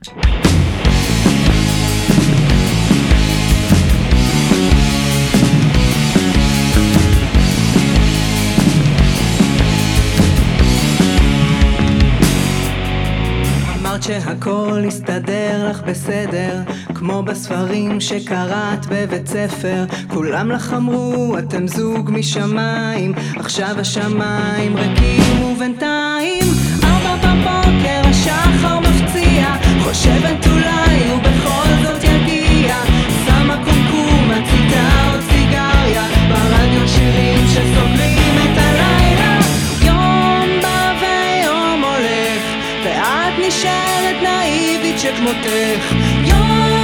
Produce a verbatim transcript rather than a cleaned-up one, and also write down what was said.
אמרת שהכל יסתדר לך בסדר, כמו בספרים שקראת בבית ספר. כולם לך אמרו אתם זוג משמיים, עכשיו השמיים ריקים ובינתיים ארבע בבוקר השחר מפציע, חושבת אולי הוא בכל זאת יגיע. שמה קומקום, מציתה עוד סיגריה, ברדיו שירים שסובלים את הלילה. יום בא ויום הולך ואת נשארת נאיבית שכמותך. יום